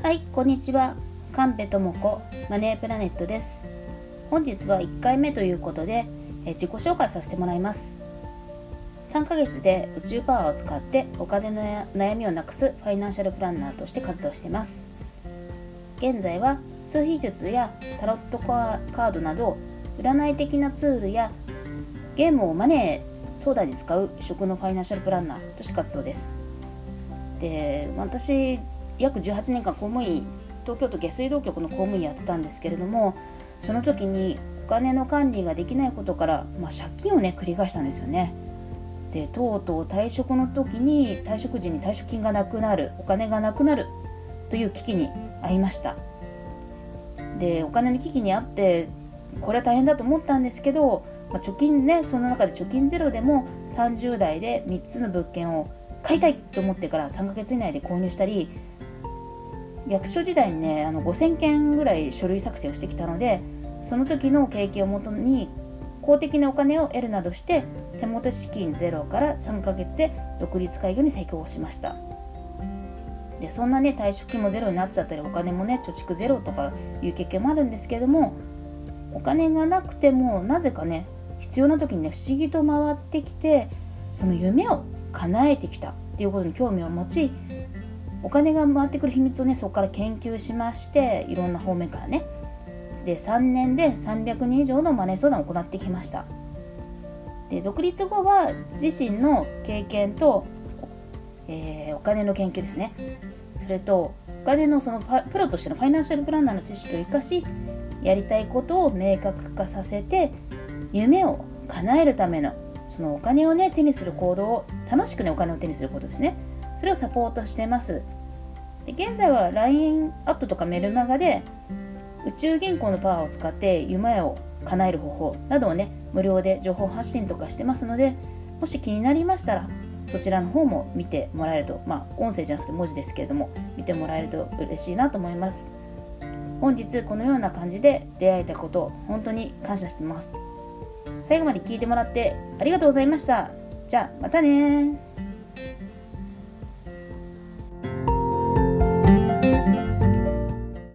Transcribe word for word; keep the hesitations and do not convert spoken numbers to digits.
はい、こんにちは。神戸智子マネープラネットです。本日はいっかいめということでえ自己紹介させてもらいます。さんかげつで宇宙パワーを使ってお金の悩みをなくすファイナンシャルプランナーとして活動しています。現在は数秘術やタロットカードなど占い的なツールやゲームをマネー相談に使う職のファイナンシャルプランナーとして活動です。で、私約じゅうはちねんかん公務員、東京都下水道局の公務員やってたんですけれども、その時にお金の管理ができないことから、まあ、借金をね繰り返したんですよね。で、とうとう退職の時に退職時に退職金がなくなる、お金がなくなるという危機に遭いました。で、お金の危機にあってこれは大変だと思ったんですけど、まあ、貯金ね、その中で貯金ゼロでもさんじゅう代でみっつの物件を買いたいと思ってからさんかげつ以内で購入したり、役所時代にねあのごせんけんぐらい書類作成をしてきたので、その時の経験をもとに公的なお金を得るなどして手元資金ゼロからさんかげつで独立開業に成功しました。で、そんなね退職金もゼロになっちゃったり、お金もね貯蓄ゼロとかいう経験もあるんですけれども、お金がなくてもなぜかね必要な時にね不思議と回ってきて、その夢を叶えてきたっていうことに興味を持ち、お金が回ってくる秘密をねそこから研究しまして、いろんな方面からねでさんねんでさんびゃくにん以上のマネー相談を行ってきました。で、独立後は自身の経験と、えー、お金の研究ですね、それとお金のそのプロとしてのファイナンシャルプランナーの知識を生かし、やりたいことを明確化させて夢を叶えるためのそのお金をね手にする行動を、楽しくねお金を手にすることですね、それをサポートしています。で、現在は ライン アットとかメルマガで宇宙銀行のパワーを使って夢を叶える方法などをね無料で情報発信とかしてますので、もし気になりましたらそちらの方も見てもらえると、まあ音声じゃなくて文字ですけれども見てもらえると嬉しいなと思います。本日このような感じで出会えたことを本当に感謝しています。最後まで聞いてもらってありがとうございました。じゃあまたね。